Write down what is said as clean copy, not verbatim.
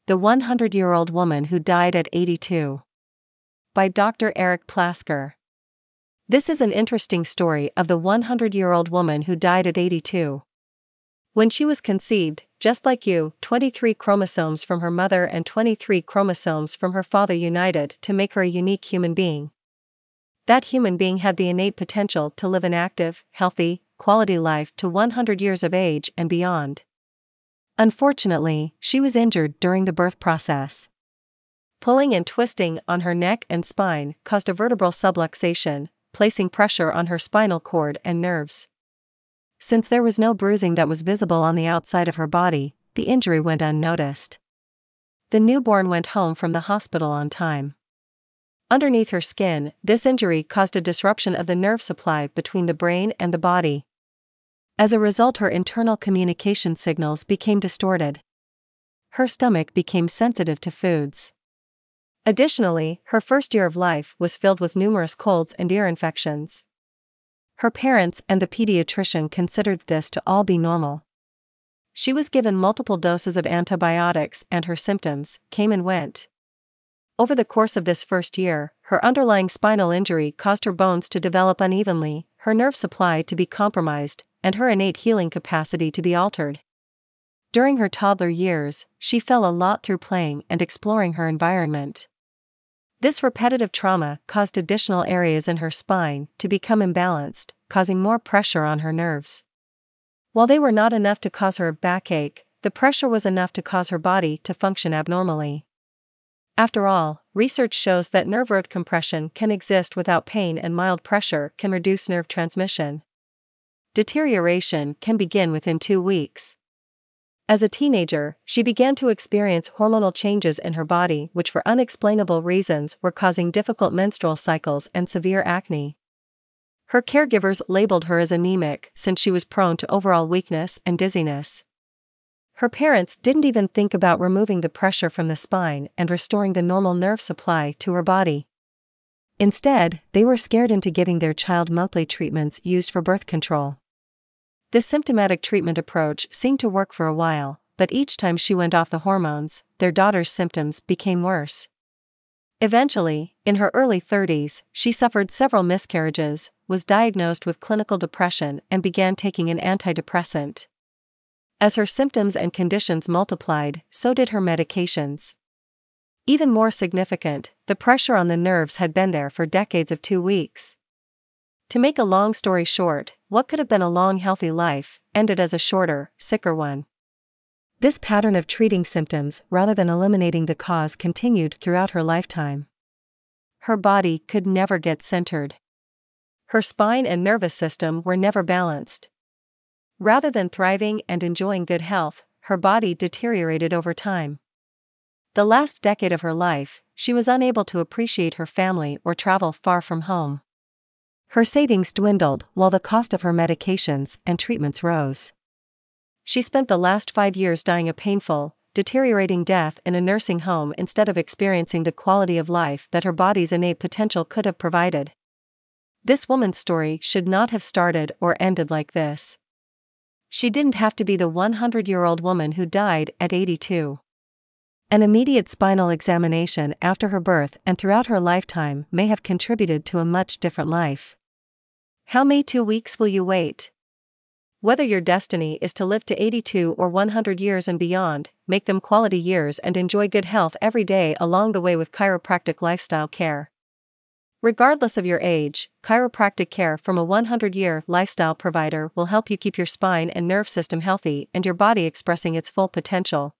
The 100-Year-Old Woman Who Died at 82. By Dr. Eric Plasker. This is an interesting story of the 100-year-old woman who died at 82. When she was conceived, just like you, 23 chromosomes from her mother and 23 chromosomes from her father united to make her a unique human being. That human being had the innate potential to live an active, healthy, quality life to 100 years of age and beyond. Unfortunately, she was injured during the birth process. Pulling and twisting on her neck and spine caused a vertebral subluxation, placing pressure on her spinal cord and nerves. Since there was no bruising that was visible on the outside of her body, the injury went unnoticed. The newborn went home from the hospital on time. Underneath her skin, this injury caused a disruption of the nerve supply between the brain and the body. As a result, her internal communication signals became distorted. Her stomach became sensitive to foods. Additionally, her first year of life was filled with numerous colds and ear infections. Her parents and the pediatrician considered this to all be normal. She was given multiple doses of antibiotics and her symptoms came and went. Over the course of this first year, her underlying spinal injury caused her bones to develop unevenly, her nerve supply to be compromised, and her innate healing capacity to be altered. During her toddler years, she fell a lot through playing and exploring her environment. This repetitive trauma caused additional areas in her spine to become imbalanced, causing more pressure on her nerves. While they were not enough to cause her a backache, the pressure was enough to cause her body to function abnormally. After all, research shows that nerve root compression can exist without pain and mild pressure can reduce nerve transmission. Deterioration can begin within 2 weeks. As a teenager, she began to experience hormonal changes in her body which for unexplainable reasons were causing difficult menstrual cycles and severe acne. Her caregivers labeled her as anemic since she was prone to overall weakness and dizziness. Her parents didn't even think about removing the pressure from the spine and restoring the normal nerve supply to her body. Instead, they were scared into giving their child monthly treatments used for birth control. This symptomatic treatment approach seemed to work for a while, but each time she went off the hormones, their daughter's symptoms became worse. Eventually, in her early 30s, she suffered several miscarriages, was diagnosed with clinical depression and began taking an antidepressant. As her symptoms and conditions multiplied, so did her medications. Even more significant, the pressure on the nerves had been there for decades of 2 weeks. To make a long story short, what could have been a long healthy life, ended as a shorter, sicker one. This pattern of treating symptoms rather than eliminating the cause continued throughout her lifetime. Her body could never get centered. Her spine and nervous system were never balanced. Rather than thriving and enjoying good health, her body deteriorated over time. The last decade of her life, she was unable to appreciate her family or travel far from home. Her savings dwindled while the cost of her medications and treatments rose. She spent the last 5 years dying a painful, deteriorating death in a nursing home instead of experiencing the quality of life that her body's innate potential could have provided. This woman's story should not have started or ended like this. She didn't have to be the 100-year-old woman who died at 82. An immediate spinal examination after her birth and throughout her lifetime may have contributed to a much different life. How many 2 weeks will you wait? Whether your destiny is to live to 82 or 100 years and beyond, make them quality years and enjoy good health every day along the way with chiropractic lifestyle care. Regardless of your age, chiropractic care from a 100-year lifestyle provider will help you keep your spine and nerve system healthy and your body expressing its full potential.